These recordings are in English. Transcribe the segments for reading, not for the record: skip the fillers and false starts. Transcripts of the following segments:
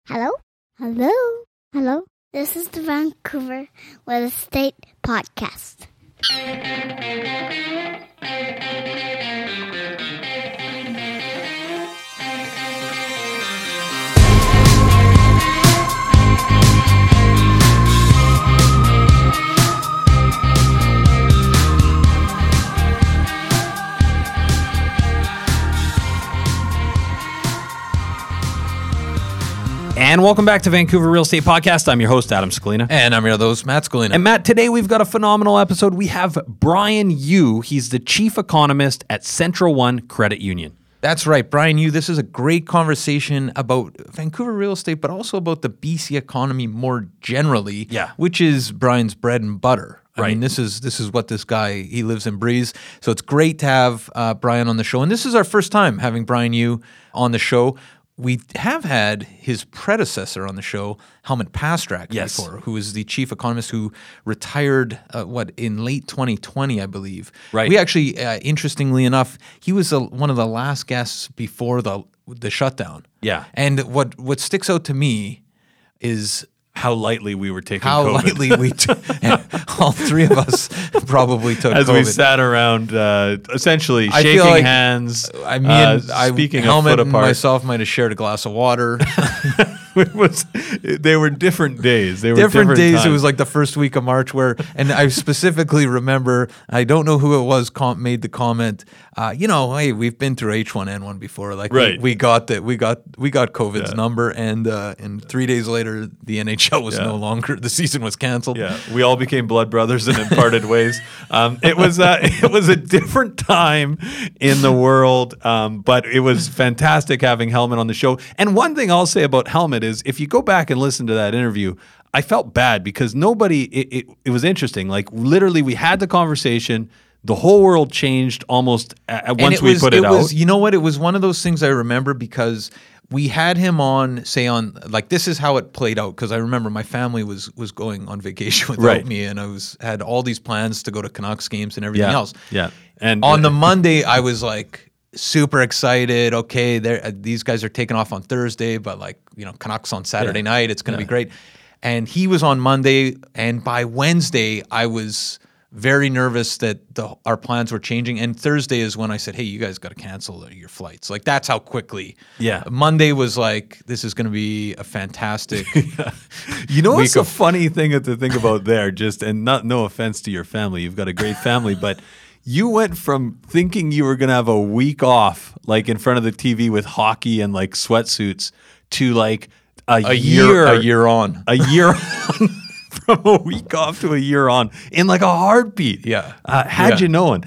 Hello? Hello? Hello? This is the Vancouver Real Estate Podcast. And welcome back to Vancouver Real Estate Podcast. I'm your host, Adam Scalina. And I'm your host, Matt Scalina. And Matt, today we've got a phenomenal episode. We have Brian Yu. He's the chief economist at Central One Credit Union. That's right, Brian Yu. This is a great conversation about Vancouver real estate, but also about the BC economy more generally, which is Brian's bread and butter. I mean, this is what this guy, he lives and breathes. So it's great to have Brian on the show. And this is our first time having Brian Yu on the show. We have had his predecessor on the show, Helmut Pastrak, before, who is the chief economist who retired, in late 2020, I believe. Right. We actually, interestingly enough, he was one of the last guests before the shutdown. Yeah. And what sticks out to me is how lightly we were taking how COVID. lightly we all three of us probably took As COVID. we sat around, essentially I feel shaking like, hands. Speaking Helmut of foot and apart. myself might have shared a glass of water. They were different days. They were different days. times. It was like the first week of March and I specifically remember, I don't know who it was made the comment, hey, we've been through H1N1 before. Like we got COVID's number and 3 days later the NHL was no longer, the season was canceled. Yeah, we all became blood brothers and then parted ways. It was a different time in the world, but it was fantastic having Helmut on the show. And one thing I'll say about Helmut is if you go back and listen to that interview, I felt bad because it was interesting. Like literally we had the conversation, the whole world changed almost once we put it out. You know what? It was one of those things I remember because we had him on this is how it played out, because I remember my family was going on vacation without me, and I had all these plans to go to Canucks games and everything else. Yeah. And on the Monday, I was like super excited. Okay, these guys are taking off on Thursday, but Canucks on Saturday night. It's going to be great. And he was on Monday, and by Wednesday, I was very nervous that our plans were changing. And Thursday is when I said, hey, you guys got to cancel your flights. Like, that's how quickly. Yeah. Monday was like, this is going to be a fantastic You know what's a funny thing to think about there, no offense to your family. You've got a great family, but you went from thinking you were going to have a week off, like in front of the TV with hockey and like sweatsuits, to like a year on. A year on. From a week off to a year on in like a heartbeat. Yeah. Had you known.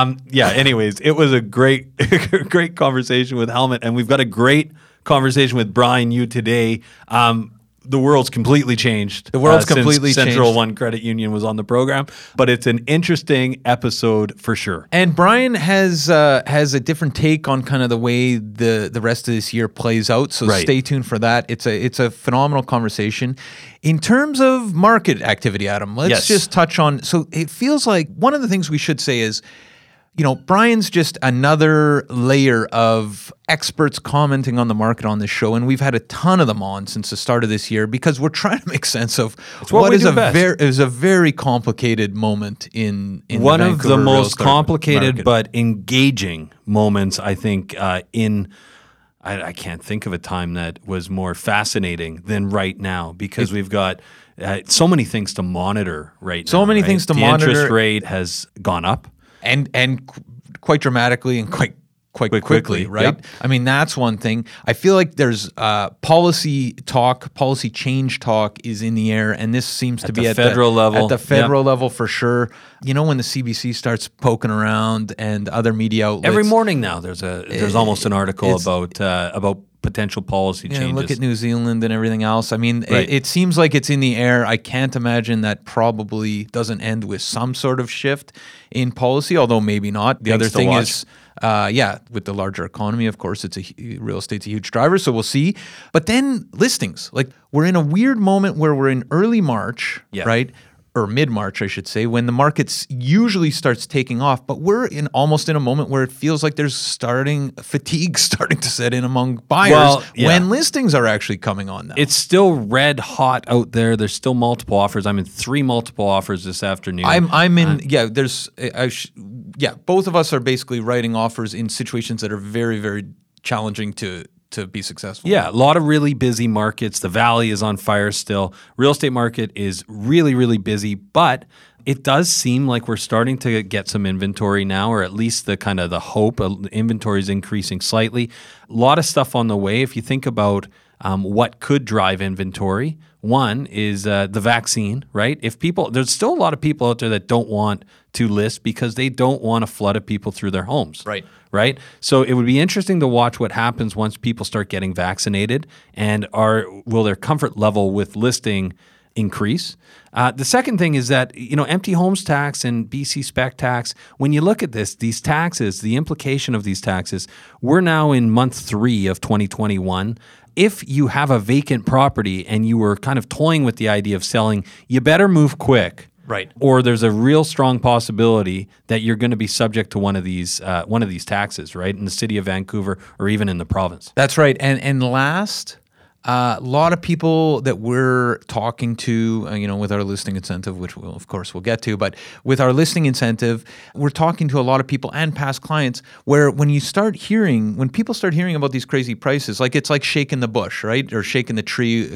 Anyways, it was a great, great conversation with Helmut, and we've got a great conversation with Brian Yu today. The world's completely changed. The world's since completely Central changed. One Credit Union was on the program, but it's an interesting episode for sure. And Brian has a different take on kind of the way the rest of this year plays out. So stay tuned for that. It's a phenomenal conversation. In terms of market activity, Adam, let's just touch on. So it feels like one of the things we should say is, Brian's just another layer of experts commenting on the market on this show, and we've had a ton of them on since the start of this year because we're trying to make sense of what is a very complicated moment in one the of the Vancouver most complicated market. but engaging moments, I think, I can't think of a time that was more fascinating than right now because we've got so many things to monitor right now. So many things to monitor. The interest rate has gone up. And quite dramatically and quite quickly, right? Yep. I mean, that's one thing. I feel like there's policy change talk is in the air, and this seems to be at the federal level. At the federal level for sure. When the CBC starts poking around and other media outlets. Every morning now, there's almost an article about potential policy changes. Look at New Zealand and everything else. I mean, it seems like it's in the air. I can't imagine that probably doesn't end with some sort of shift in policy, although maybe not. The other thing is, with the larger economy, of course, real estate's a huge driver, so we'll see. But then listings. Like, we're in a weird moment where we're in early March, right? or mid-March, I should say, when the markets usually starts taking off. But we're almost in a moment where it feels like there's fatigue starting to set in among buyers when listings are actually coming on now. It's still red hot out there. There's still multiple offers. I'm in 3 multiple offers this afternoon. I'm in. Both of us are basically writing offers in situations that are very, very challenging to be successful. Yeah, a lot of really busy markets. The Valley is on fire still. Real estate market is really, really busy, but it does seem like we're starting to get some inventory now, or at least the hope. Inventory is increasing slightly. A lot of stuff on the way. If you think about what could drive inventory, one is the vaccine, right? There's still a lot of people out there that don't want to list because they don't want a flood of people through their homes. Right? So it would be interesting to watch what happens once people start getting vaccinated, and will their comfort level with listing increase? The second thing is that, empty homes tax and BC spec tax, when you look at these taxes, the implication of these taxes, we're now in month 3 of 2021. If you have a vacant property and you were kind of toying with the idea of selling, you better move quick. Right. Or there's a real strong possibility that you're going to be subject to one of these taxes, right, in the city of Vancouver or even in the province. That's right. And last, a lot of people that we're talking to, with our listing incentive, which we'll get to, but with our listing incentive, we're talking to a lot of people and past clients where when people start hearing about these crazy prices, it's like shaking the bush, right? Or shaking the tree,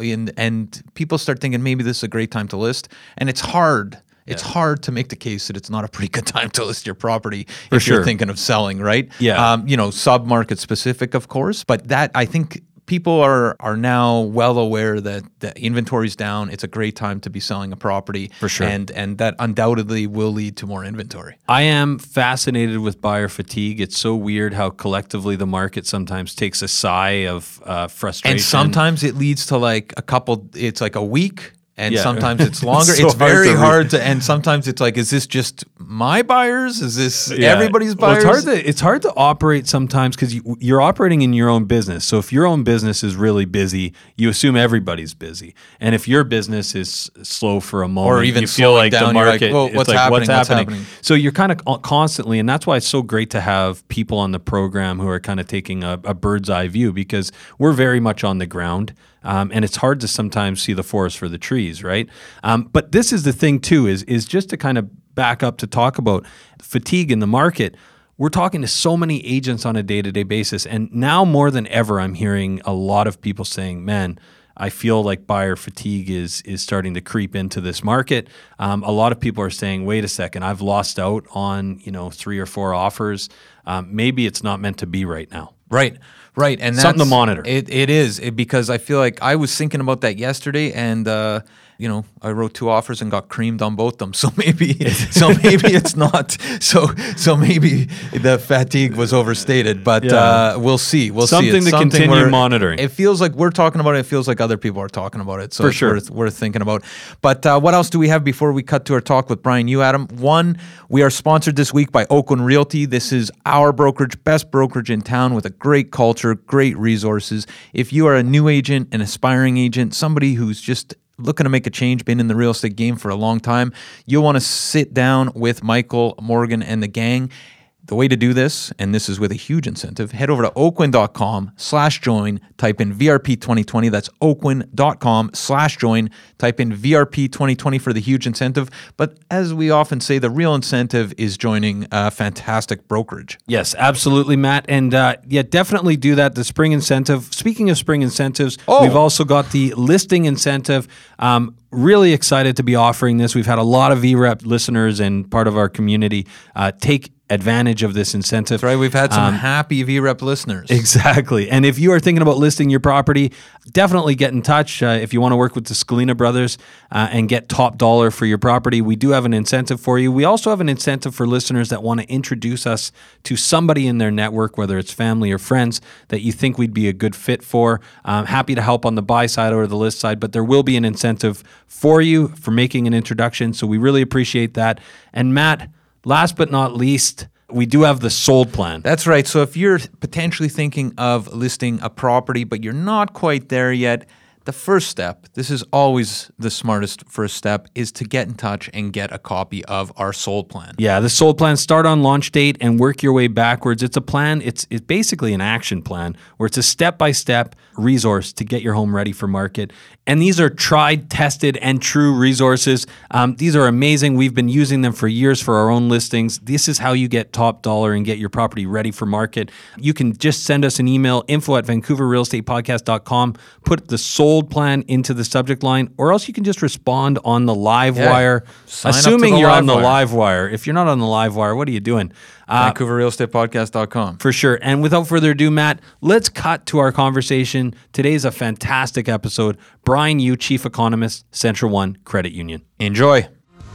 and people start thinking maybe this is a great time to list. And it's hard. It's hard to make the case that it's not a pretty good time to list your property if you're thinking of selling, right? Yeah. Sub-market specific, of course, but that, I think, people are now well aware that the inventory's down. It's a great time to be selling a property. For sure. And that undoubtedly will lead to more inventory. I am fascinated with buyer fatigue. It's so weird how collectively the market sometimes takes a sigh of frustration. And sometimes it leads to it's like a week. And sometimes it's longer. It's so it's very hard to, and sometimes it's like, is this just my buyers? Is this everybody's buyers? Well, it's hard to operate sometimes because you're operating in your own business. So if your own business is really busy, you assume everybody's busy. And if your business is slow for a moment, or even you feel like down, the market, what's happening? So you're kind of constantly, and that's why it's so great to have people on the program who are kind of taking a bird's eye view, because we're very much on the ground. And it's hard to sometimes see the forest for the trees, right? But this is the thing too, is just to kind of back up to talk about fatigue in the market. We're talking to so many agents on a day-to-day basis. And now more than ever, I'm hearing a lot of people saying, man, I feel like buyer fatigue is starting to creep into this market. A lot of people are saying, wait a second, I've lost out on 3 or 4 offers. Maybe it's not meant to be right now. Right. And that's something to monitor. It is because I feel like I was thinking about that yesterday, and I wrote 2 offers and got creamed on both of them. So maybe it's not. So maybe the fatigue was overstated, but we'll see. Something to continue monitoring. It feels like we're talking about it. It feels like other people are talking about it. So for it's sure, worth thinking about. But what else do we have before we cut to our talk with Brian Yu, Adam? One, we are sponsored this week by Oakwyn Realty. This is our brokerage, best brokerage in town, with a great culture, great resources. If you are a new agent, an aspiring agent, somebody who's just looking to make a change, been in the real estate game for a long time, you'll want to sit down with Michael, Morgan, and the gang. The way to do this, and this is with a huge incentive, head over to oakwyn.com/join, type in VRP 2020. That's oakwyn.com/join, type in VRP 2020 for the huge incentive. But as we often say, the real incentive is joining a fantastic brokerage. Yes, absolutely, Matt. And definitely do that. The spring incentive. Speaking of spring incentives, we've also got the listing incentive. Really excited to be offering this. We've had a lot of VREP listeners and part of our community take advantage of this incentive. That's right. We've had some happy VREP listeners. Exactly. And if you are thinking about listing your property, definitely get in touch. If you want to work with the Scalina brothers and get top dollar for your property, we do have an incentive for you. We also have an incentive for listeners that want to introduce us to somebody in their network, whether it's family or friends, that you think we'd be a good fit for. Happy to help on the buy side or the list side, but there will be an incentive for you for making an introduction. So we really appreciate that. And Matt, last but not least, we do have the sold plan. That's right. So if you're potentially thinking of listing a property, but you're not quite there yet, the first step, this is always the smartest first step, is to get in touch and get a copy of our Sold Plan. Yeah, the Sold Plan, start on launch date and work your way backwards. It's a plan, it's basically an action plan where it's a step-by-step resource to get your home ready for market. And these are tried, tested, and true resources. These are amazing. We've been using them for years for our own listings. This is how you get top dollar and get your property ready for market. You can just send us an email, info@vancouverrealestatepodcast.com, put the Sold Plan into the subject line, or else you can just respond on the live wire, assuming you're on the live wire. If you're not on the live wire, what are you doing? VancouverRealEstatePodcast.com. For sure. And without further ado, Matt, let's cut to our conversation. Today's a fantastic episode. Brian Yu, Chief Economist, Central One Credit Union. Enjoy.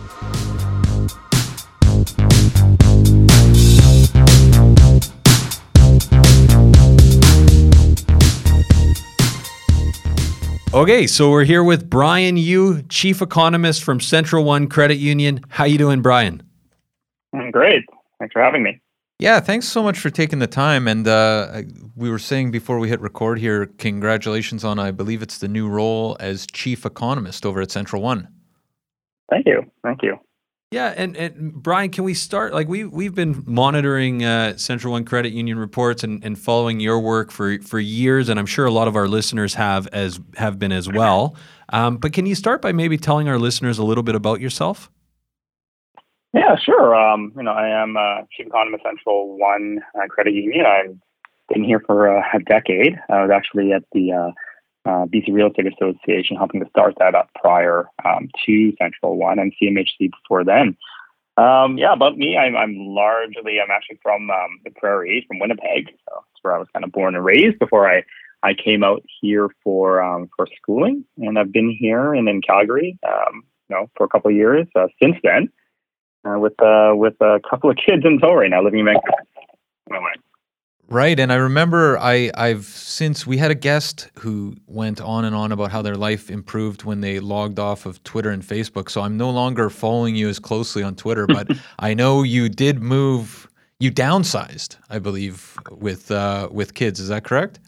Okay, so we're here with Brian Yu, Chief Economist from Central One Credit Union. How you doing, Brian? I'm great. Thanks for having me. Yeah, thanks so much for taking the time. And we were saying before we hit record here, congratulations on, I believe it's the new role as Chief Economist over at Central One. Thank you. Thank you. Yeah, and Brian, can we start? Like we've been monitoring Central One Credit Union reports and following your work for years, and I'm sure a lot of our listeners have been as well. But can you start by maybe telling our listeners a little bit about yourself? Yeah, sure. I am Chief Economist Central One Credit Union. I've been here for a decade. I was actually at the BC Real Estate Association, helping to start that up prior to Central One and CMHC before then. About me, I'm actually from the Prairies, from Winnipeg. So that's where I was kind of born and raised before I came out here for schooling, and I've been here and in Calgary, for a couple of years since then, with a couple of kids in tow right now, living in Vancouver. Right, and I remember since we had a guest who went on and on about how their life improved when they logged off of Twitter and Facebook. So I'm no longer following you as closely on Twitter, but I know you did move. You downsized, I believe, with kids. Is that correct?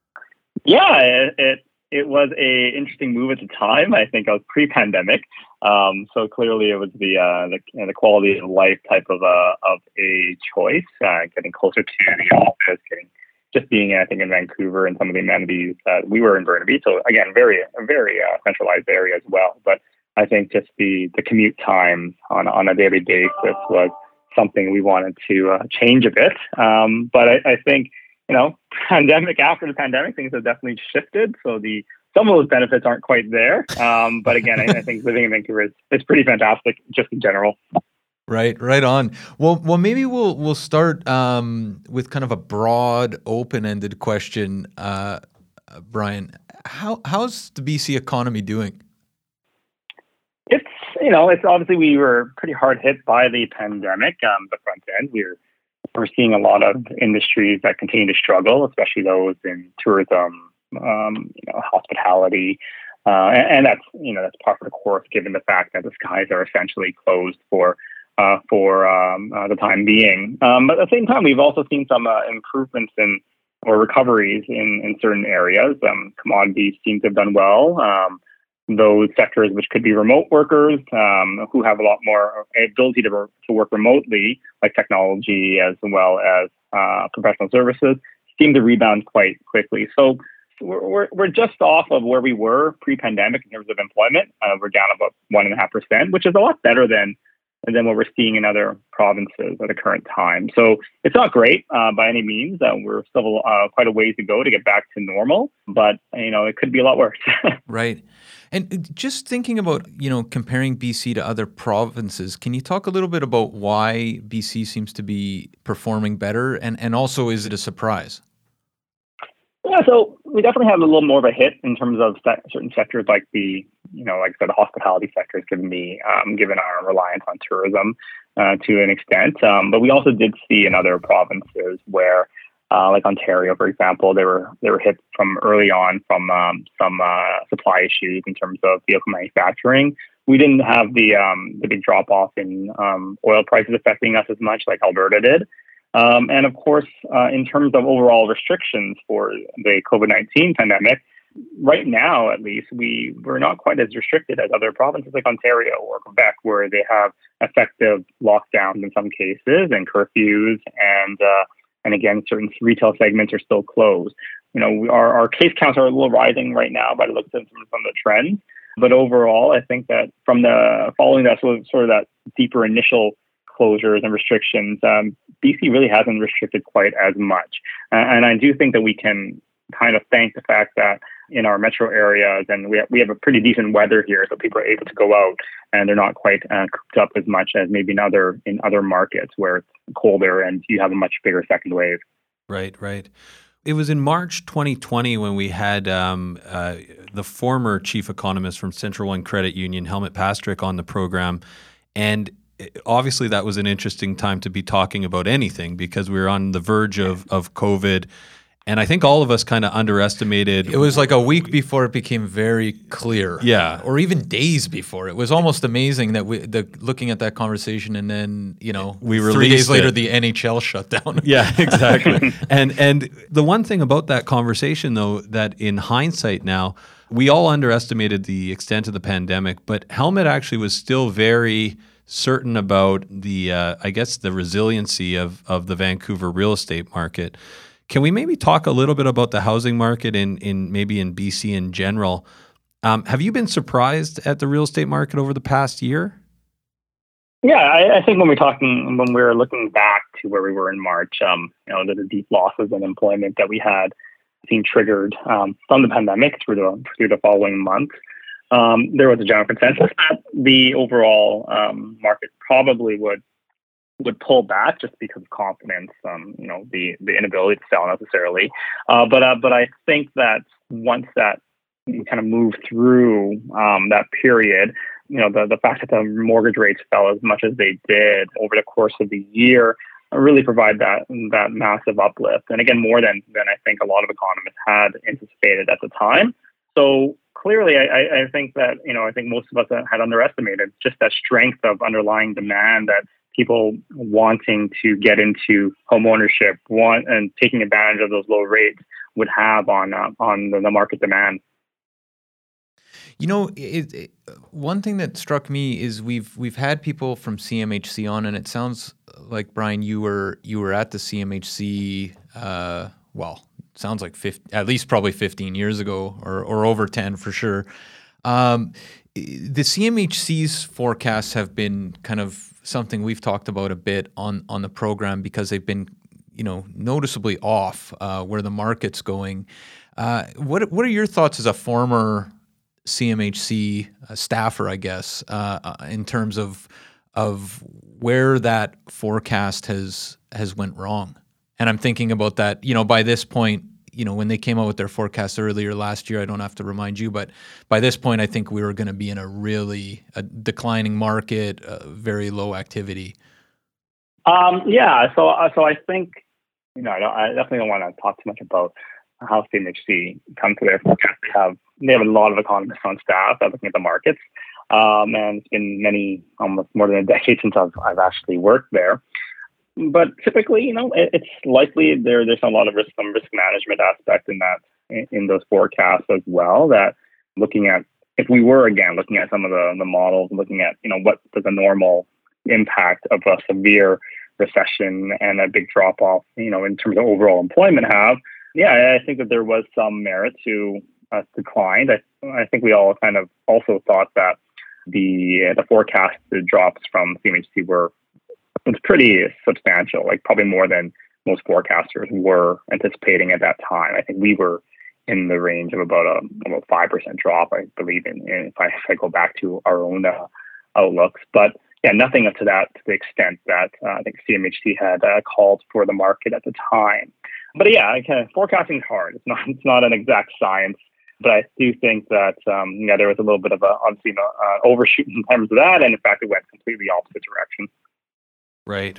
Yeah, it was a interesting move at the time. I think I was pre-pandemic, so clearly it was the quality of life type of a choice. Getting closer to the office, being I think in Vancouver and some of the amenities. We were in Burnaby, so again, a very centralized area as well. But I think just the commute time on a daily basis was something we wanted to change a bit. But I think, after the pandemic, things have definitely shifted. So some of those benefits aren't quite there. But again, I think living in Vancouver is pretty fantastic, just in general. Right on. Well, maybe we'll start with kind of a broad, open-ended question, Brian. How's the BC economy doing? It's obviously we were pretty hard hit by the pandemic. The front end, we're seeing a lot of industries that continue to struggle, especially those in tourism, hospitality, and that's part of the course, given the fact that the skies are essentially closed for the time being. But at the same time, we've also seen some improvements or recoveries in certain areas. Commodities seem to have done well. Those sectors which could be remote workers who have a lot more ability to work remotely, like technology as well as professional services, seem to rebound quite quickly. So we're just off of where we were pre-pandemic in terms of employment. We're down about 1.5%, which is a lot better than what we're seeing in other provinces at the current time. So it's not great by any means. We're still quite a ways to go to get back to normal, but it could be a lot worse. Right. And just thinking about, comparing BC to other provinces, can you talk a little bit about why BC seems to be performing better? And also, is it a surprise? Yeah, so we definitely have a little more of a hit in terms of certain sectors like like I said, the hospitality sector is given our reliance on tourism to an extent. But we also did see in other provinces where, like Ontario, for example, they were hit from early on from some supply issues in terms of vehicle manufacturing. We didn't have the big drop off in oil prices affecting us as much like Alberta did. And of course, in terms of overall restrictions for the COVID-19 pandemic, right now, at least, we're not quite as restricted as other provinces like Ontario or Quebec, where they have effective lockdowns in some cases and curfews, and again, certain retail segments are still closed. Our case counts are a little rising right now by the looks of some of the trends. But overall, I think that from following that sort of that deeper initial closures and restrictions, BC really hasn't restricted quite as much. And I do think that we can kind of thank the fact that in our metro areas, and we have a pretty decent weather here, so people are able to go out and they're not quite cooped up as much as maybe in other markets where it's colder and you have a much bigger second wave. Right. It was in March 2020 when we had the former chief economist from Central One Credit Union, Helmut Pastrick, on the program. And obviously that was an interesting time to be talking about anything because we were on the verge of COVID. And I think all of us kind of underestimated. It was like a week before it became very clear. Yeah. Or even days before. It was almost amazing that looking at that conversation and then, we 3 days later, the NHL shut down. Yeah, exactly. and the one thing about that conversation, though, that in hindsight now, we all underestimated the extent of the pandemic, but Helmut actually was still very certain about the resiliency of the Vancouver real estate market. Can we maybe talk a little bit about the housing market in BC in general? Have you been surprised at the real estate market over the past year? Yeah, I think when we're looking back to where we were in March, the deep losses in employment that we had seen triggered from the pandemic through the following months, there was a general consensus that the overall market probably would pull back just because of confidence, the inability to sell necessarily. But I think that once that you kind of move through that period, the fact that the mortgage rates fell as much as they did over the course of the year really provide that massive uplift. And again, more than I think a lot of economists had anticipated at the time. So clearly, I think that, I think most of us had underestimated just that strength of underlying demand, that people wanting to get into home ownership and taking advantage of those low rates would have on the market demand. One thing that struck me is we've had people from CMHC on, and it sounds like, Brian, you were at the CMHC. Sounds like at least probably 15 years ago, or over 10 for sure. The CMHC's forecasts have been kind of something we've talked about a bit on the program because they've been, noticeably off where the market's going. What are your thoughts as a former CMHC staffer, I guess, in terms of where that forecast has went wrong? And I'm thinking about that, by this point, when they came out with their forecast earlier last year, I don't have to remind you, but by this point, I think we were going to be in a declining market, very low activity. So I think, I definitely don't want to talk too much about how CMHC come to their forecast. They have a lot of economists on staff looking at the markets. And it's been almost more than a decade since I've actually worked there. But typically, it's likely there's a lot of risk management aspect in those forecasts as well. That if we were again looking at some of the models, looking at what does a normal impact of a severe recession and a big drop off, in terms of overall employment have. Yeah, I think that there was some merit to decline. I think we all kind of also thought that the forecasted drops from CMHC was pretty substantial, like probably more than most forecasters were anticipating at that time. I think we were in the range of about 5% drop, I believe, if I go back to our own outlooks. But yeah, nothing up to the extent that I think CMHC had called for the market at the time. But yeah, forecasting is hard. It's not an exact science. But I do think that there was a little bit of obviously overshoot in terms of that, and in fact, it went completely opposite direction. Right.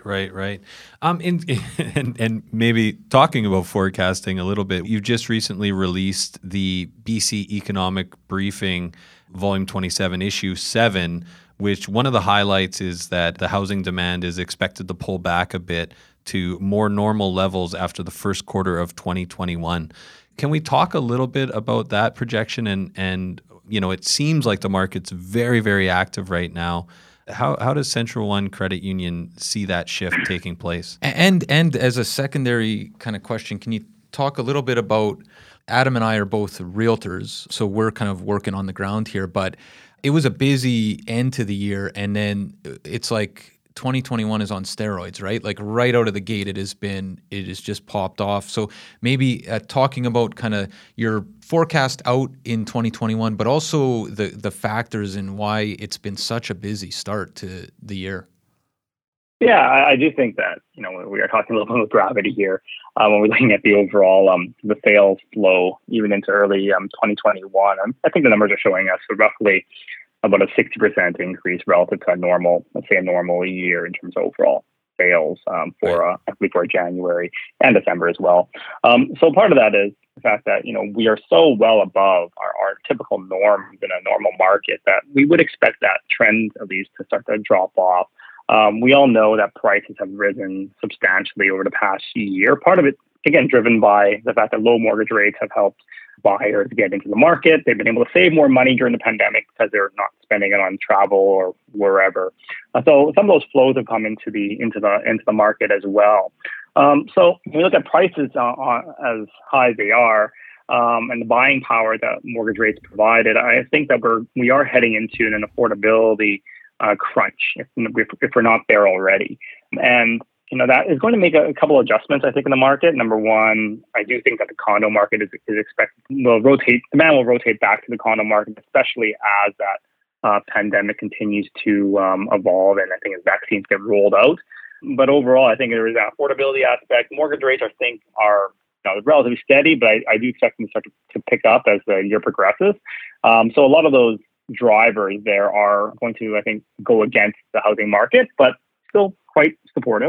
And maybe talking about forecasting a little bit, you just recently released the BC Economic Briefing, Volume 27, Issue 7, which one of the highlights is that the housing demand is expected to pull back a bit to more normal levels after the first quarter of 2021. Can we talk a little bit about that projection? And it seems like the market's very, very active right now. How does Central One Credit Union see that shift taking place? And as a secondary kind of question, can you talk a little bit about, Adam and I are both realtors, so we're kind of working on the ground here, but it was a busy end to the year, and then it's like 2021 is on steroids, right? Like right out of the gate, it has just popped off. So maybe talking about kind of your forecast out in 2021, but also the factors and why it's been such a busy start to the year. Yeah, I do think that, we are talking a little bit of gravity here when we're looking at the overall, the sales flow, even into early 2021. I think the numbers are showing us roughly about a 60% increase relative to a normal year in terms of overall sales for January and December as well. So part of that is the fact that, we are so well above our typical norms in a normal market that we would expect that trend at least to start to drop off. We all know that prices have risen substantially over the past year. Part of it, again, driven by the fact that low mortgage rates have helped buyers get into the market. They've been able to save more money during the pandemic because they're not spending it on travel or wherever. So some of those flows have come into the market as well. So when we look at prices as high as they are, and the buying power that mortgage rates provided, I think that we are heading into an affordability crunch if we're not there already. And that is going to make a couple of adjustments, I think, in the market. Number one, I do think that the condo market is expected demand will rotate back to the condo market, especially as that pandemic continues to evolve, and I think as vaccines get rolled out. But overall, I think there is an affordability aspect. Mortgage rates, I think, are relatively steady, but I do expect them to start to pick up as the year progresses. So a lot of those drivers there are going to, I think, go against the housing market, but still quite supportive.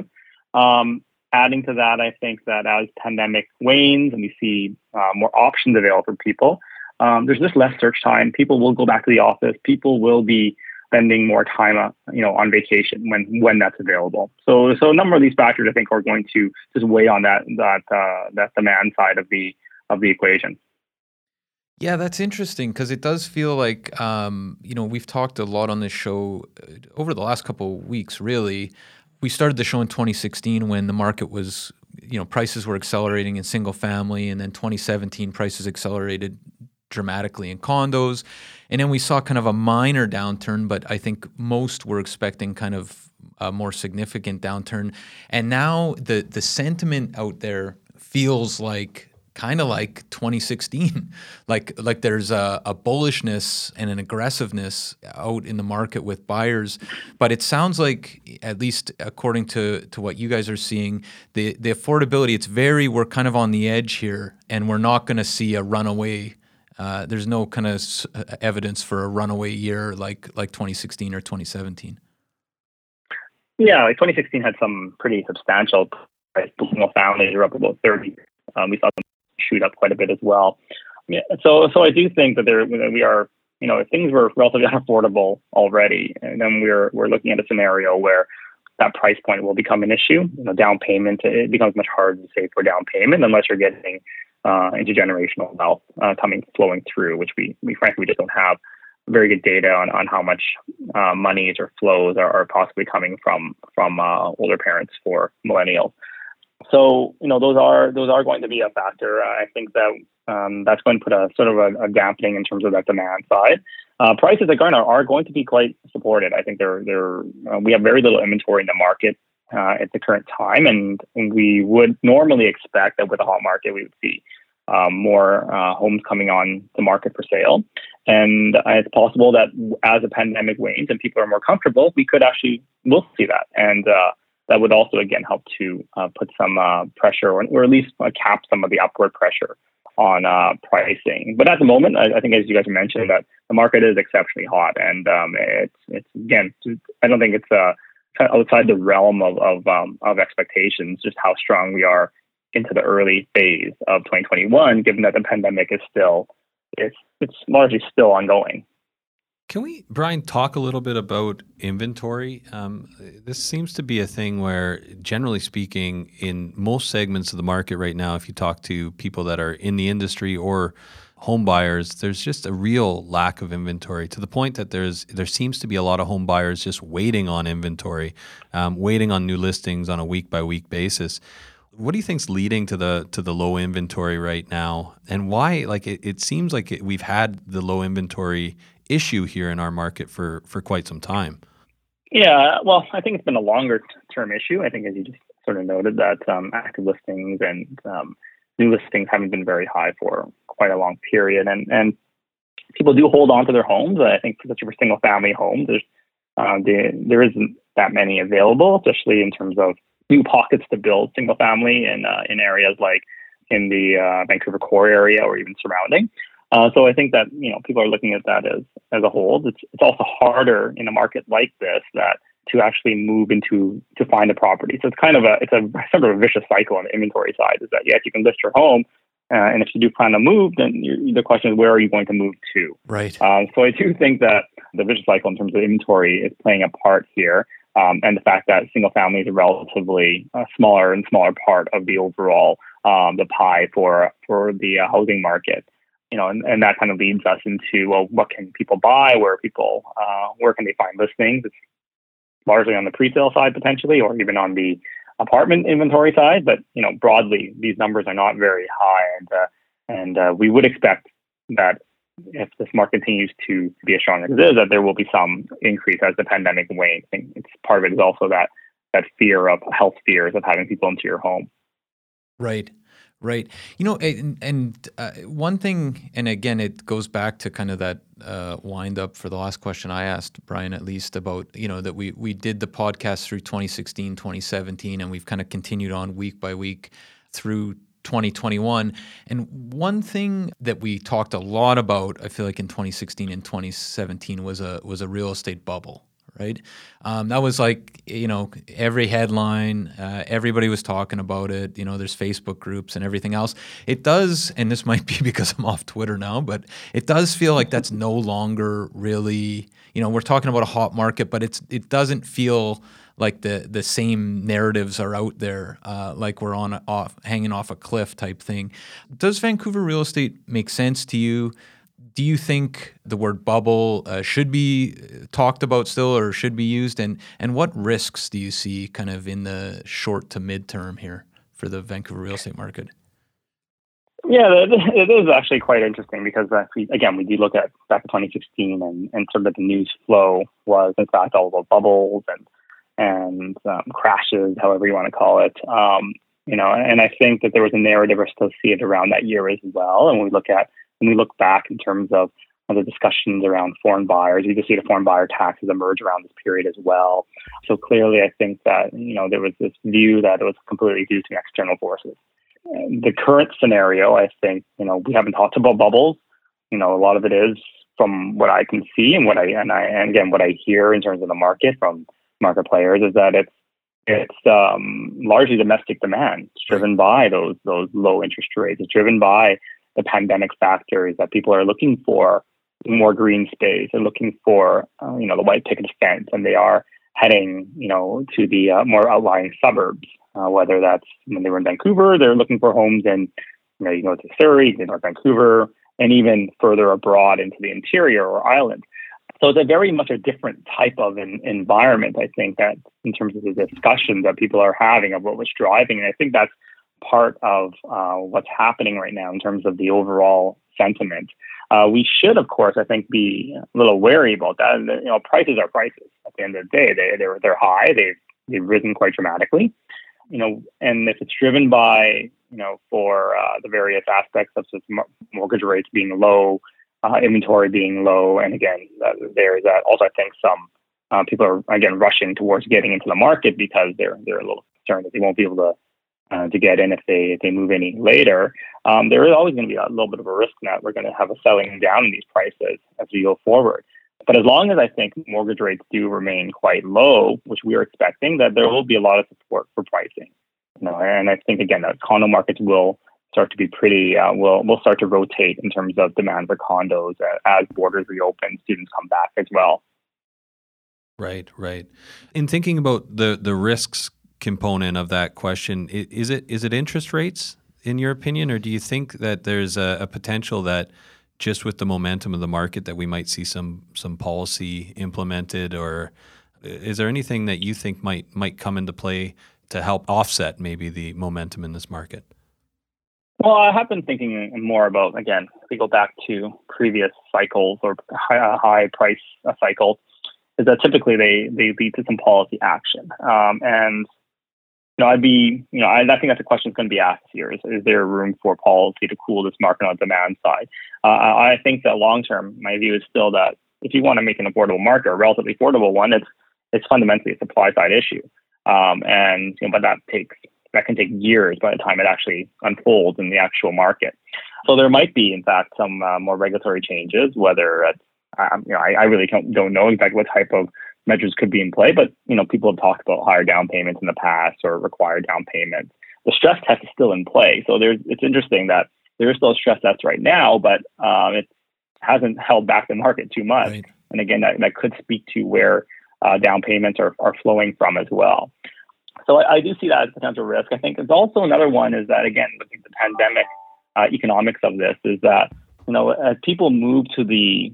Adding to that, I think that as pandemic wanes and we see more options available for people, there's just less search time. People will go back to the office. People will be spending more time, on vacation when that's available. So a number of these factors, I think, are going to just weigh on that demand side of the equation. Yeah, that's interesting because it does feel like, we've talked a lot on this show over the last couple of weeks, really. We started the show in 2016 when the market was, prices were accelerating in single family, and then 2017 prices accelerated dramatically in condos. And then we saw kind of a minor downturn, but I think most were expecting kind of a more significant downturn. And now the sentiment out there feels like kind of like 2016, like there's a bullishness and an aggressiveness out in the market with buyers. But it sounds like, at least according to what you guys are seeing, the affordability, we're kind of on the edge here, and we're not going to see a runaway. There's no kind of evidence for a runaway year like 2016 or 2017. Yeah, like 2016 had some pretty substantial price. Single families are up about 30. We saw them shoot up quite a bit as well. Yeah, so I do think that we are, if things were relatively unaffordable already, and then we're looking at a scenario where that price point will become an issue. Down payment, it becomes much harder to save for down payment unless you're getting intergenerational wealth flowing through, which we frankly just don't have very good data on how much monies or flows are possibly coming from older parents for millennials. So, those are going to be a factor. I think that that's going to put a sort of a dampening in terms of that demand side. Prices at Garner are going to be quite supported. I think we have very little inventory in the market at the current time, and we would normally expect that with a hot market, we would see more homes coming on the market for sale. And it's possible that as the pandemic wanes and people are more comfortable, we'll see that. And that would also, again, help to put some pressure or at least cap some of the upward pressure on pricing. But at the moment, I think, as you guys mentioned, that the market is exceptionally hot. And it's again, I don't think it's outside the realm of expectations, just how strong we are into the early phase of 2021, given that the pandemic is it's largely still ongoing. Can we, Brian, talk a little bit about inventory? This seems to be a thing where, generally speaking, in most segments of the market right now, if you talk to people that are in the industry or home buyers, there's just a real lack of inventory to the point that there seems to be a lot of home buyers just waiting on inventory, waiting on new listings on a week by week basis. What do you think's leading to the low inventory right now, and why? Like it seems like we've had the low inventory issue here in our market for quite some time. Yeah, well, I think it's been a longer term issue. I think, as you just sort of noted, that active listings and new listings haven't been very high for quite a long period, and people do hold on to their homes. I think, especially for single family homes, there isn't that many available, especially in terms of new pockets to build single family in areas like in the Vancouver core area or even surrounding. So I think that people are looking at that as a whole. It's also harder in a market like this that to actually move into to find a property. So it's kind of it's a sort of a vicious cycle on the inventory side. Is that yes, you can list your home, and if you do plan to move, then the question is, where are you going to move to? Right. So I do think that the vicious cycle in terms of inventory is playing a part here, and the fact that single family is a relatively smaller and smaller part of the overall the pie for the housing market. And that kind of leads us into, well, what can people buy? Where can they find listings? It's largely on the pre-sale side potentially, or even on the apartment inventory side. But broadly, these numbers are not very high, and we would expect that if this market continues to be as strong as it is, that there will be some increase as the pandemic wanes. I think it's part of it is also that fear of health fears of having people into your home. Right. Right. And one thing, and again, it goes back to kind of that wind up for the last question I asked Brian, at least about, that we did the podcast through 2016, 2017, and we've kind of continued on week by week through 2021. And one thing that we talked a lot about, I feel like in 2016 and 2017 was a real estate bubble. Right. That was like, every headline, everybody was talking about it. There's Facebook groups and everything else. It does, and this might be because I'm off Twitter now, but it does feel like that's no longer really, we're talking about a hot market, but it doesn't feel like the same narratives are out there, like we're hanging off a cliff type thing. Does Vancouver real estate make sense to you? Do you think the word bubble should be talked about still, or should be used? And what risks do you see kind of in the short to midterm here for the Vancouver real estate market? Yeah, it is actually quite interesting because we do look at back in 2016 and sort of the news flow was in fact all the bubbles and crashes, however you want to call it. And I think that there was a narrative associated around that year as well. And when we look back in terms of the discussions around foreign buyers, you can see the foreign buyer taxes emerge around this period as well. So clearly, I think that there was this view that it was completely due to external forces. The current scenario, I think, we haven't talked about bubbles. A lot of it is from what I can see and what I hear in terms of the market from market players is that it's largely domestic demand. It's driven by those low interest rates. It's driven by the pandemic factors that people are looking for more green space. They're looking for, the white picket fence, and they are heading, to the more outlying suburbs. Whether that's when they were in Vancouver, they're looking for homes in, you go to Surrey, to North Vancouver, and even further abroad into the interior or island. So it's a very much a different type of environment, I think, that in terms of the discussion that people are having of what was driving. And I think that's part of what's happening right now in terms of the overall sentiment. We should, of course, I think, be a little wary about that. And, prices are prices. At the end of the day, they're high. They've risen quite dramatically. And if it's driven by, for the various aspects such as mortgage rates being low, inventory being low, and again, there's also, I think, some people are again rushing towards getting into the market because they're a little concerned that they won't be able to get in if they move any later. There is always going to be a little bit of a risk that we're going to have a selling down in these prices as we go forward. But as long as I think mortgage rates do remain quite low, which we are expecting, that there will be a lot of support for pricing. And I think again that condo markets will start to be pretty will start to rotate in terms of demand for condos as borders reopen, students come back as well. Right. In thinking about the risks component of that question, is it interest rates in your opinion, or do you think that there's a potential that just with the momentum of the market that we might see some policy implemented, or is there anything that you think might come into play to help offset maybe the momentum in this market? Well, I have been thinking more about, again, if we go back to previous cycles or high price cycles, is that typically they lead to some policy action. And I think that's a question that's going to be asked here. Is there room for policy to cool this market on the demand side? I think that long term, my view is still that if you want to make an affordable market, a relatively affordable one, it's fundamentally a supply side issue. But that can take years by the time it actually unfolds in the actual market. So there might be, in fact, some more regulatory changes. Whether it's, I really don't know exactly what type of measures could be in play, but people have talked about higher down payments in the past or required down payments. The stress test is still in play, so it's interesting that there is still a stress test right now, but it hasn't held back the market too much. Right. And again, that could speak to where down payments are flowing from as well. So I do see that as a potential risk. I think there's also another one is that, again, looking at the pandemic economics of this, is that as people move to the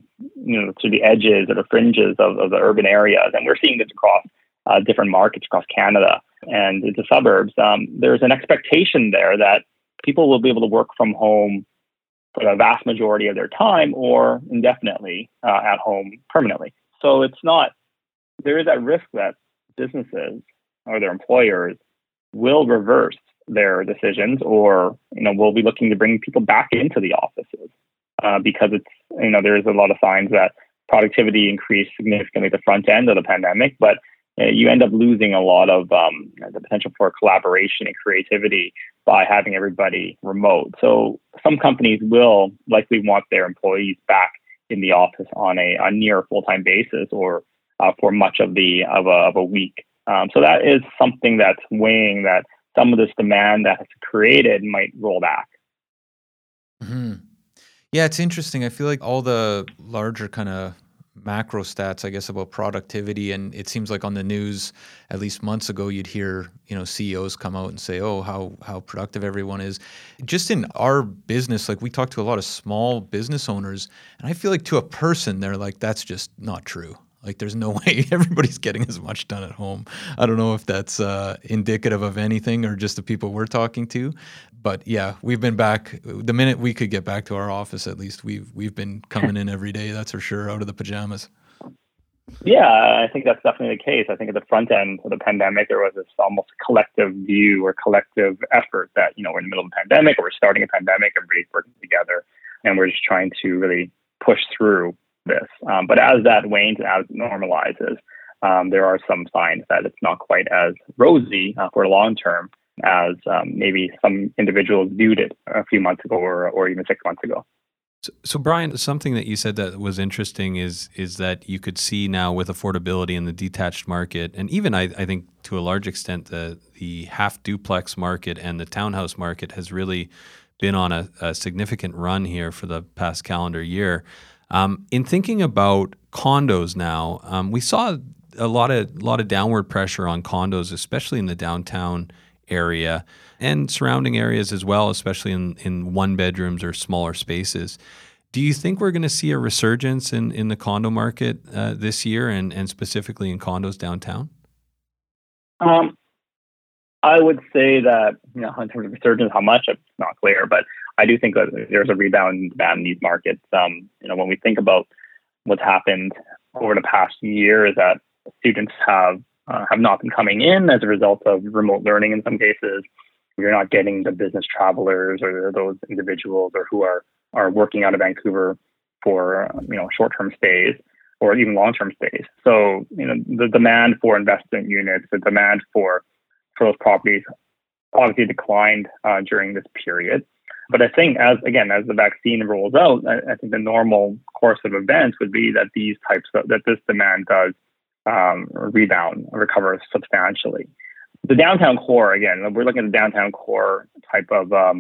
edges or the fringes of the urban areas, and we're seeing this across different markets across Canada and into suburbs, there's an expectation there that people will be able to work from home for the vast majority of their time or indefinitely at home permanently. So there is that risk that businesses or their employers will reverse their decisions, or will be looking to bring people back into the offices because there is a lot of signs that productivity increased significantly at the front end of the pandemic, but you end up losing a lot of the potential for collaboration and creativity by having everybody remote. So some companies will likely want their employees back in the office on a near full-time basis or for much of a week. So that is something that's weighing that some of this demand that has created might roll back. Mm-hmm. Yeah, it's interesting. I feel like all the larger kind of macro stats, I guess, about productivity, and it seems like on the news, at least months ago, you'd hear CEOs come out and say, "Oh, how productive everyone is." Just in our business, like we talk to a lot of small business owners, and I feel like to a person, they're like, "That's just not true." Like, there's no way everybody's getting as much done at home. I don't know if that's indicative of anything or just the people we're talking to. But yeah, we've been back. The minute we could get back to our office, at least we've been coming in every day. That's for sure, out of the pajamas. Yeah, I think that's definitely the case. I think at the front end of the pandemic, there was this almost collective view or collective effort that, we're in the middle of a pandemic or we're starting a pandemic, everybody's working together, and we're just trying to really push through this. But as that wanes and as it normalizes, there are some signs that it's not quite as rosy for the long term as maybe some individuals viewed it a few months ago or even 6 months ago. So Brian, something that you said that was interesting is that you could see now with affordability in the detached market, and even I think to a large extent the half duplex market and the townhouse market has really been on a significant run here for the past calendar year. In thinking about condos now, we saw a lot of downward pressure on condos, especially in the downtown area and surrounding areas as well, especially in one bedrooms or smaller spaces. Do you think we're going to see a resurgence in the condo market this year and specifically in condos downtown? I would say that, in terms of resurgence, how much, it's not clear, but I do think that there's a rebound in demand in these markets. When we think about what's happened over the past year, is that students have not been coming in as a result of remote learning in some cases. You're not getting the business travelers or those individuals or who are working out of Vancouver for short-term stays or even long-term stays. So the demand for investment units, the demand for those properties obviously declined during this period. But I think as the vaccine rolls out, I think the normal course of events would be that this demand does rebound, recover substantially. The downtown core, again, we're looking at the downtown core type of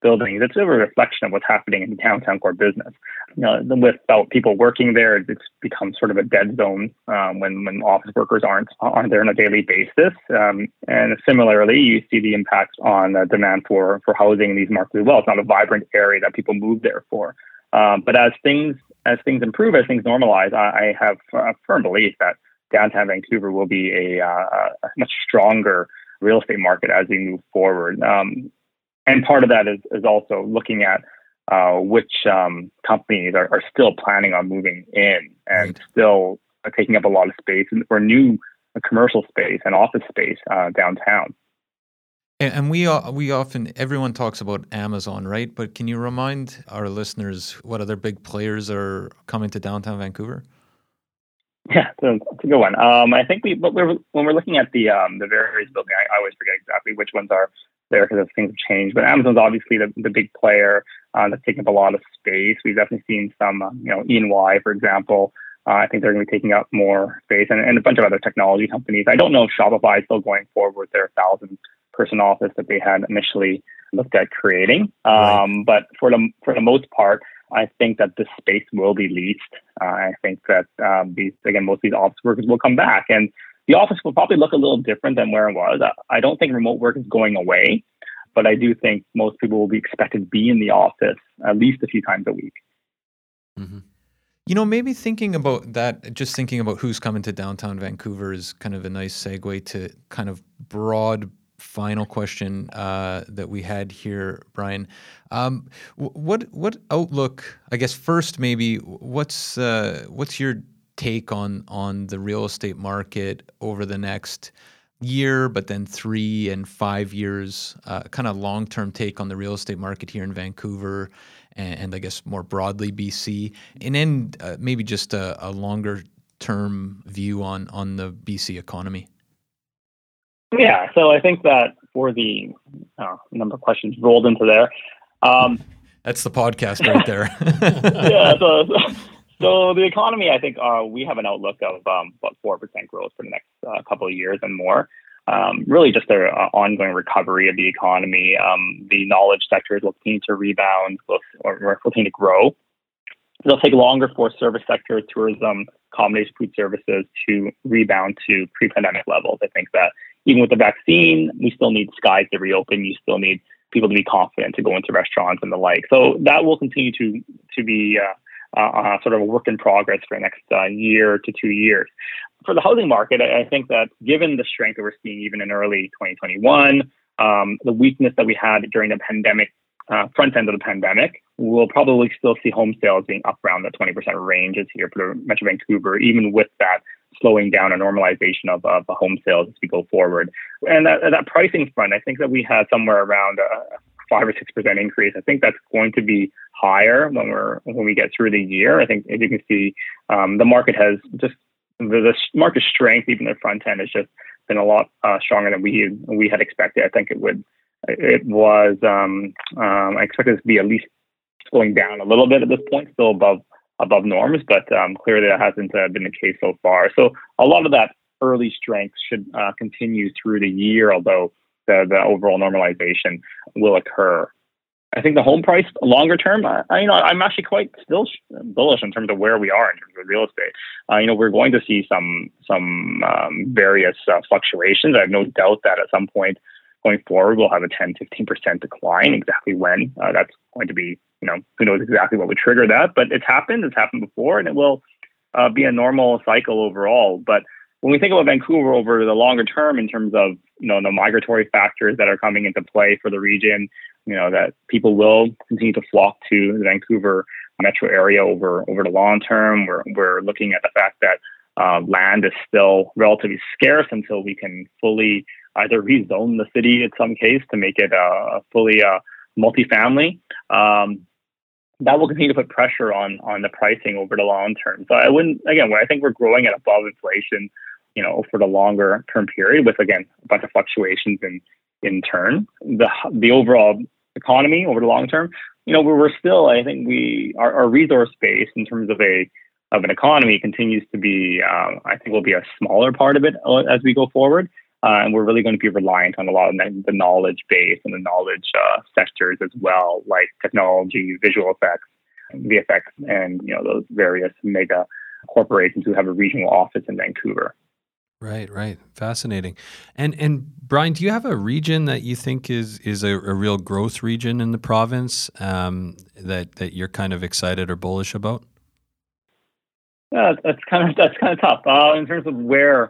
buildings, it's a reflection of what's happening in the downtown core business. Without people working there, it's become sort of a dead zone when office workers aren't there on a daily basis. And similarly, you see the impact on demand for housing in these markets as well. It's not a vibrant area that people move there for. But as things improve, as things normalize, I have a firm belief that downtown Vancouver will be a much stronger real estate market as we move forward. And part of that is also looking at which companies are still planning on moving in and still taking up a lot of space for new commercial space and office space downtown. And we often, everyone talks about Amazon, right? But can you remind our listeners what other big players are coming to downtown Vancouver? Yeah, that's a good one. I think when we're looking at the various buildings, I always forget exactly which ones are there because things have changed. But Amazon's obviously the big player that's taking up a lot of space. We've definitely seen some, E&Y, for example. I think they're going to be taking up more space, and a bunch of other technology companies. I don't know if Shopify is still going forward with their 1,000-person office that they had initially looked at creating. But for the most part, I think that this space will be leased. I think that most of these office workers will come back, and the office will probably look a little different than where it was. I don't think remote work is going away, but I do think most people will be expected to be in the office at least a few times a week. Mm-hmm. Maybe thinking about that, just thinking about who's coming to downtown Vancouver is kind of a nice segue to kind of broad final question that we had here, Brian. What outlook? I guess first, maybe what's your take on the real estate market over the next year, but then 3 and 5 years? Kind of long-term take on the real estate market here in Vancouver, and I guess more broadly BC, and then maybe just a longer-term view on the BC economy. Yeah, so I think that for the number of questions rolled into there. That's the podcast right there. Yeah, so the economy, I think we have an outlook of about 4% growth for the next couple of years and more. Really just an ongoing recovery of the economy. The knowledge sectors will continue to rebound, will continue to grow. It'll take longer for service sector, tourism, accommodation, food services to rebound to pre-pandemic levels. I think that even with the vaccine, we still need skies to reopen. You still need people to be confident to go into restaurants and the like. So that will continue to be sort of a work in progress for the next year to 2 years. For the housing market, I think that given the strength that we're seeing even in early 2021, the weakness that we had during the pandemic, front end of the pandemic, we'll probably still see home sales being up around the 20% ranges here for Metro Vancouver, even with that slowing down and normalization of home sales as we go forward. And that pricing front, I think that we had somewhere around a 5 or 6% increase. I think that's going to be higher when we get through the year. I think, as you can see, the market has just the market strength, even the front end, has just been a lot stronger than we had expected. I think I expected it to be at least slowing down a little bit at this point, still above norms, but clearly that hasn't been the case so far. So a lot of that early strength should continue through the year, although the overall normalization will occur. I think the home price longer term, I'm actually quite still bullish in terms of where we are in terms of real estate. We're going to see some various fluctuations. I have no doubt that at some point going forward, we'll have a 10-15% decline. Exactly when that's going to be, who knows exactly what would trigger that, but it's happened before, and it will be a normal cycle overall. But when we think about Vancouver over the longer term in terms of, the migratory factors that are coming into play for the region, that people will continue to flock to the Vancouver metro area over the long term. We're looking at the fact that land is still relatively scarce until we can fully either rezone the city in some case to make it fully multifamily. That will continue to put pressure on the pricing over the long term. So I think we're growing at above inflation, for the longer term period with, again, a bunch of fluctuations in turn. The overall economy over the long term, we're still, I think our resource base in terms of an economy continues to be, I think will be a smaller part of it as we go forward. And we're really going to be reliant on a lot of the knowledge base and the knowledge sectors as well, like technology, visual effects, VFX, and those various mega corporations who have a regional office in Vancouver. Right. Fascinating. And Brian, do you have a region that you think is a real growth region in the province that you're kind of excited or bullish about? That's kind of tough. In terms of where,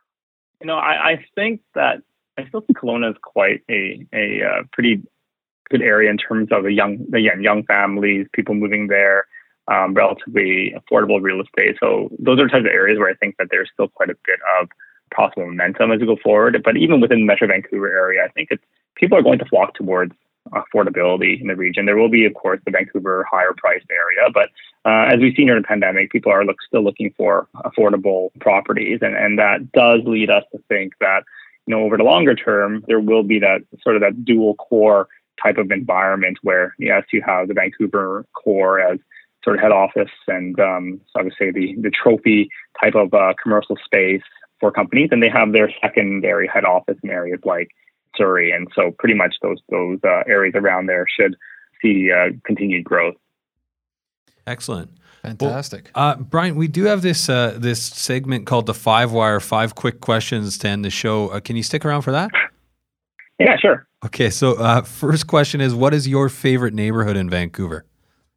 I think that I still think Kelowna is quite a pretty good area in terms of young families, people moving there, relatively affordable real estate. So those are the types of areas where I think that there's still quite a bit of possible momentum as we go forward. But even within the Metro Vancouver area, I think people are going to flock towards affordability in the region. There will be, of course, the Vancouver higher priced area, but as we've seen during the pandemic, people are still looking for affordable properties, and that does lead us to think that over the longer term there will be that sort of that dual core type of environment where yes, you have the Vancouver core as sort of head office, and so I would say the trophy type of commercial space for companies, and they have their secondary head office in areas like Surrey, and so pretty much those areas around there should see continued growth. Excellent. Fantastic. Well, Brian, we do have this segment called the 5 Wire, 5 quick questions to end the show. Can you stick around for that? Yeah, sure. Okay, so first question is, what is your favorite neighborhood in Vancouver?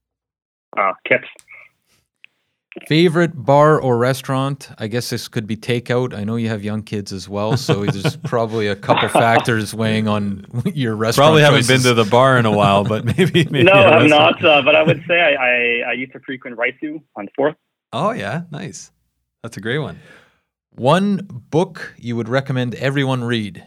Kips. Favorite bar or restaurant? I guess this could be takeout. I know you have young kids as well, so there's probably a couple factors weighing on your restaurant Probably haven't choices. been to the bar in a while, but maybe. No, I'm not. But I would say I used to frequent Raisu on 4th. Oh yeah, nice. That's a great one. One book you would recommend everyone read?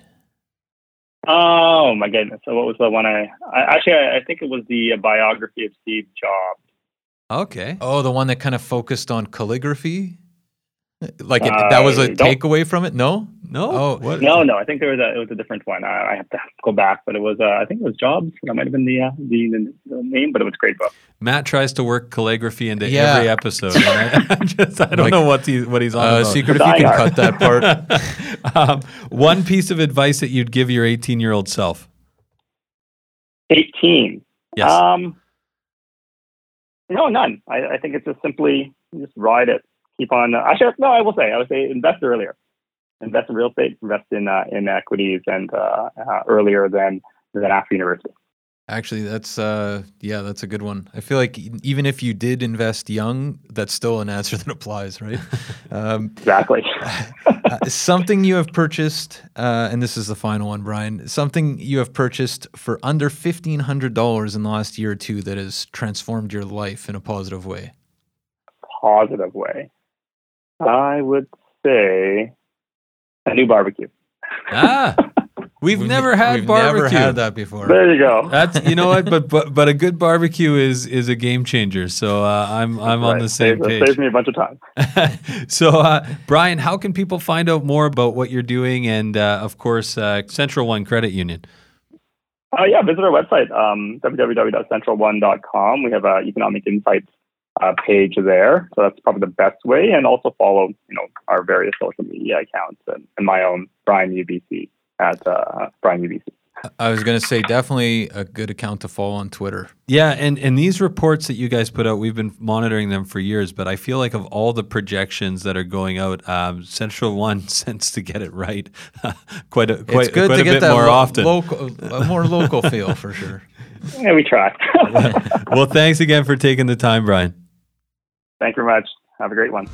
Oh my goodness! So what was the one I think it was the biography of Steve Jobs. Okay. Oh, the one that kind of focused on calligraphy? That was a takeaway from it? No? Oh, what? No. I think it was a different one. I have to go back, but it was I think it was Jobs. That might have been the name, but it was a great book. Matt tries to work calligraphy into every episode. And I don't know what he's on about. Secret if you can cut that part. One piece of advice that you'd give your 18-year-old self. 18. Yes. No, none. I think it's just simply just ride it. Keep on. I would say invest earlier. Invest in real estate. Invest in equities, and earlier than after university. Actually, that's a good one. I feel like even if you did invest young, that's still an answer that applies, right? Exactly. Something you have purchased, and this is the final one, Brian. Something you have purchased for under $1,500 in the last year or two that has transformed your life in a positive way. Positive way. I would say a new barbecue. We've never had barbecue. Never had that before. There you go. That's what, but a good barbecue is a game changer. So I'm on the same page. Saves me a bunch of time. So Brian, how can people find out more about what you're doing, and of course Central One Credit Union? Visit our website, www.centralone.com. We have a economic insights page there, so that's probably the best way. And also follow our various social media accounts and my own Brian UBC. At Brian UBC. I was going to say definitely a good account to follow on Twitter. Yeah, and these reports that you guys put out, we've been monitoring them for years, but I feel like of all the projections that are going out, Central One tends to get it right quite a bit more often. A more local feel for sure. Yeah, we try. Well, thanks again for taking the time, Brian. Thank you very much. Have a great one.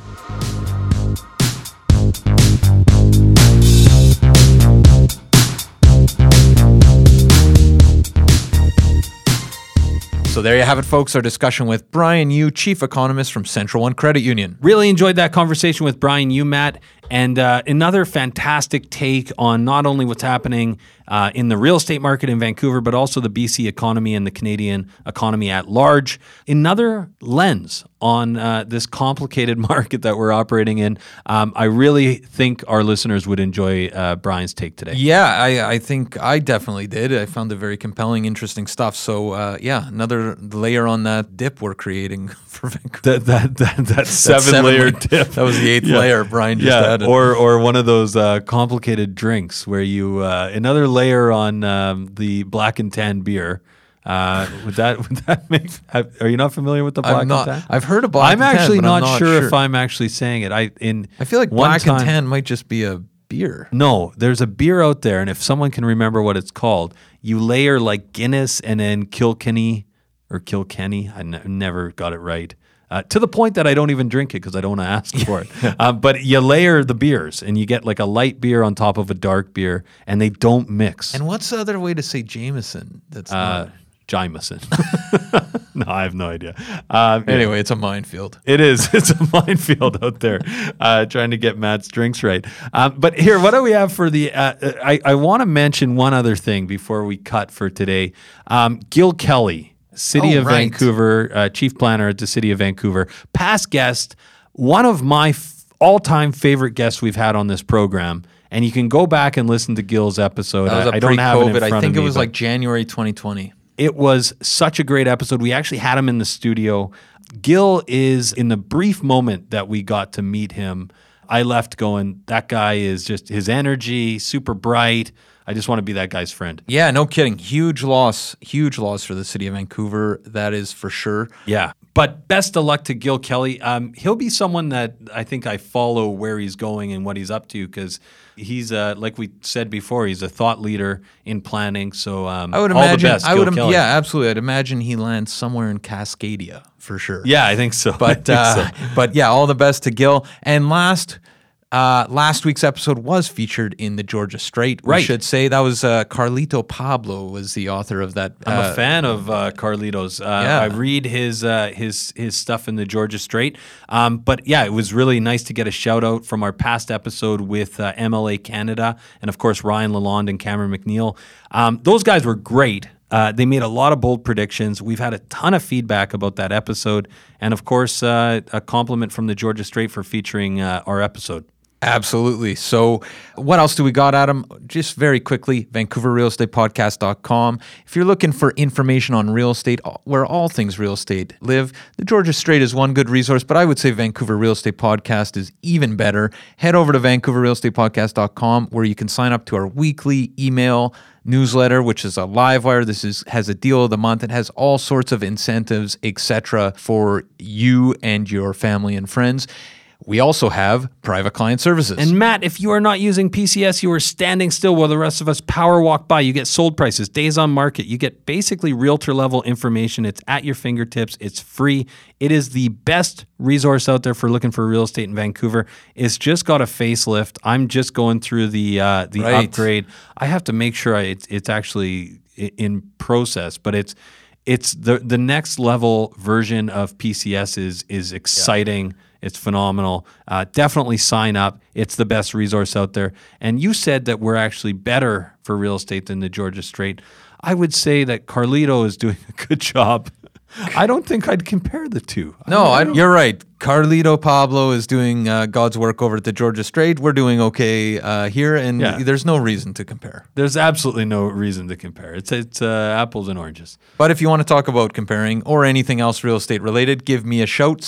So there you have it, folks. Our discussion with Brian Yu, Chief Economist from Central One Credit Union. Really enjoyed that conversation with Brian Yu, Matt, and another fantastic take on not only what's happening in the real estate market in Vancouver, but also the BC economy and the Canadian economy at large. Another lens on this complicated market that we're operating in. I really think our listeners would enjoy Brian's take today. Yeah, I think I definitely did. I found it very compelling, interesting stuff. So another layer on that dip we're creating for Vancouver. That 7-layer dip. That was the 8th layer Brian just added. sudden. Or one of those complicated drinks where you another layer on the black and tan beer. Would that make? Are you not familiar with the black and tan? I've heard of black I'm and tan. actually but I'm not sure if I'm actually saying it. I feel like black and tan might just be a beer. No, there's a beer out there, and if someone can remember what it's called, you layer like Guinness and then Kilkenny. I never got it right. To the point that I don't even drink it because I don't want to ask for it. But you layer the beers, and you get like a light beer on top of a dark beer, and they don't mix. And what's the other way to say Jameson? That's not... Jameson. No, I have no idea. Anyway, it's a minefield. It is. It's a minefield out there trying to get Matt's drinks right. But here, what do we have for the... I want to mention one other thing before we cut for today. Gil Kelly, City of Vancouver, Chief Planner at the City of Vancouver, past guest, one of my all-time favorite guests we've had on this program. And you can go back and listen to Gil's episode. That was I don't have it in front of me. I think it was like January 2020. It was such a great episode. We actually had him in the studio. Gil is, in the brief moment that we got to meet him, I left going, that guy is just, his energy, super bright. I just want to be that guy's friend. Yeah, no kidding. Huge loss for the City of Vancouver. That is for sure. Yeah. But best of luck to Gil Kelly. He'll be someone that I think I follow where he's going and what he's up to because he's, like we said before, he's a thought leader in planning. So I would imagine, all the best, Gil Kelly. Yeah, absolutely. I'd imagine he lands somewhere in Cascadia for sure. Yeah, I think so. But yeah, all the best to Gil. And last week's episode was featured in the Georgia Straight. We should say that was Carlito Pablo was the author of that. I'm a fan of Carlito's. I read his stuff in the Georgia Straight. But yeah, it was really nice to get a shout out from our past episode with MLA Canada and of course Ryan Lalonde and Cameron McNeil. Those guys were great. They made a lot of bold predictions. We've had a ton of feedback about that episode. And of course, a compliment from the Georgia Straight for featuring our episode. Absolutely. So what else do we got, Adam? Just very quickly, VancouverRealEstatePodcast.com. If you're looking for information on real estate, where all things real estate live, the Georgia Straight is one good resource, but I would say Vancouver Real Estate Podcast is even better. Head over to VancouverRealEstatePodcast.com where you can sign up to our weekly email newsletter, which is a live wire. This has a deal of the month. It has all sorts of incentives, etc., for you and your family and friends. We also have private client services. And Matt, if you are not using PCS, you are standing still while the rest of us power walk by. You get sold prices, days on market. You get basically realtor level information. It's at your fingertips. It's free. It is the best resource out there for looking for real estate in Vancouver. It's just got a facelift. I'm just going through the upgrade. I have to make sure it's actually in process, but it's the next level version of PCS is exciting. Yeah. It's phenomenal. Definitely sign up. It's the best resource out there. And you said that we're actually better for real estate than the Georgia Straight. I would say that Carlito is doing a good job. I don't think I'd compare the two. You're right. Carlito Pablo is doing God's work over at the Georgia Straight. We're doing okay here, and there's no reason to compare. There's absolutely no reason to compare. It's apples and oranges. But if you want to talk about comparing or anything else real estate related, give me a shout,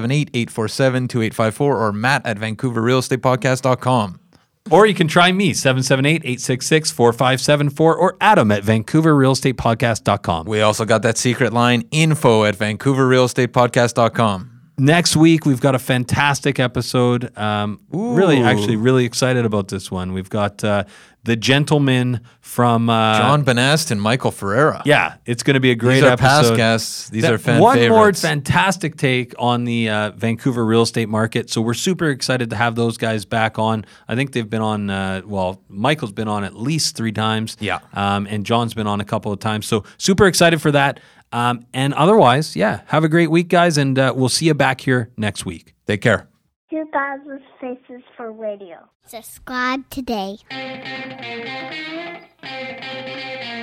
778-847-2854 or Matt at VancouverRealEstatePodcast.com. Or you can try me, 778-866-4574, or Adam at VancouverRealEstatePodcast.com. We also got that secret line, info at VancouverRealEstatePodcast.com. Next week, we've got a fantastic episode. Really excited about this one. We've got the gentleman from... John Benest and Michael Ferreira. Yeah, it's going to be a great episode. These are past guests. These are fan favorites. One more fantastic take on the Vancouver real estate market. So we're super excited to have those guys back on. I think they've been on, Michael's been on at least 3 times. Yeah. And John's been on a couple of times. So super excited for that. And otherwise, have a great week, guys, and we'll see you back here next week. Take care. 2000 Faces for Radio. Subscribe today.